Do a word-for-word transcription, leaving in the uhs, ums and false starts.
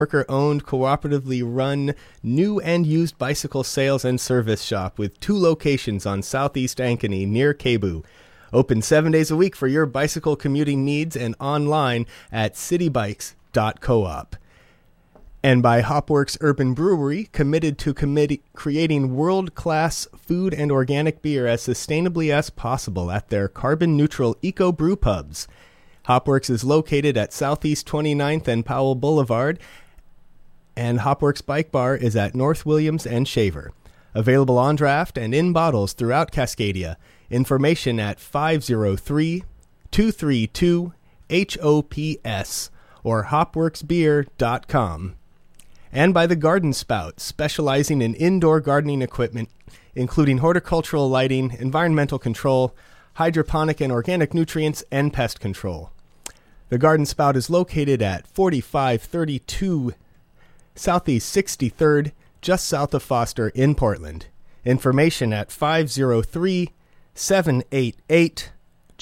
worker-owned, cooperatively run new and used bicycle sales and service shop with two locations on Southeast Ankeny near Cebu. Open seven days a week for your bicycle commuting needs and online at city bikes dot coop. And by Hopworks Urban Brewery, committed to commit- creating world-class food and organic beer as sustainably as possible at their carbon-neutral eco brew pubs. Hopworks is located at Southeast twenty-ninth and Powell Boulevard, and Hopworks Bike Bar is at North Williams and Shaver. Available on draft and in bottles throughout Cascadia. Information at five oh three, two three two, H O P S or hopworks beer dot com. And by the Garden Spout, specializing in indoor gardening equipment, including horticultural lighting, environmental control, hydroponic and organic nutrients, and pest control. The Garden Spout is located at forty-five thirty-two Southeast sixty-third, just south of Foster in Portland. Information at five oh three, seven eight eight,